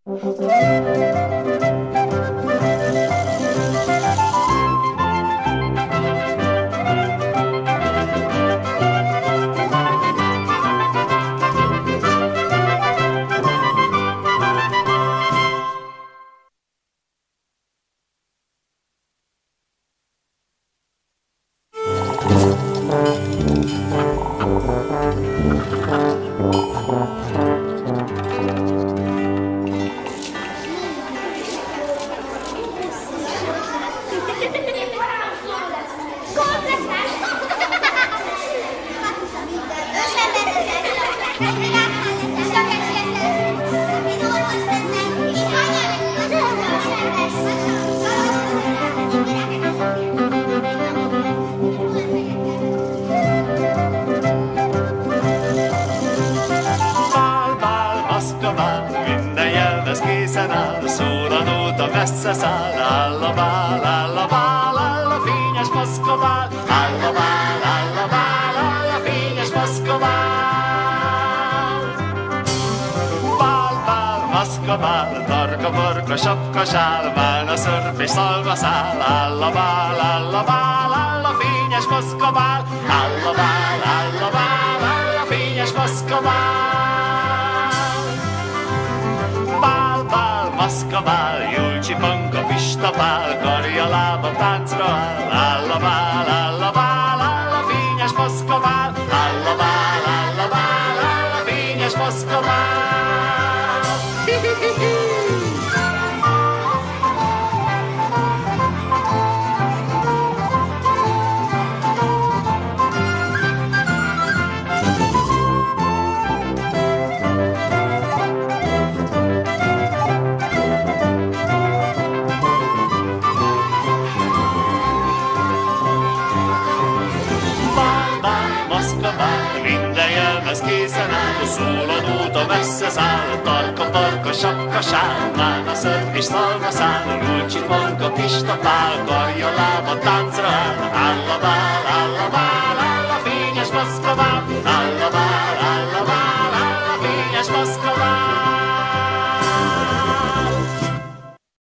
Minden jelmez készen áll, szól a nóta, messze száll. Áll a bál, áll a bál, áll a fényes maszkobál. Áll a bál, áll a bál, áll a fényes maszkobál. Bál, bál, maszkobál, tarka, borka, sapka, sál. Válna, szörp és szalmaszál. Áll a bál, áll a bál, áll a fényes maszkobál. Áll a bál, áll a bál, áll a fényes maszkobál. Maszkabál, Julcsi, Panka, Pista, Pál, karja, lába, táncra áll. Áll a bál, áll a bál, áll a fényes maszkabál. Áll a bál, áll a bál, áll a fényes maszkabál. Minden jelmez készen áll, szól a nóta, messze száll. Tarka, parka, sapka, sál, mána, szörp és szalmaszál. Julcsi, Panka, Pista, Pál, karja, lába, táncra áll. Áll a bál, áll a bál, áll a fényes maszkabál. Áll a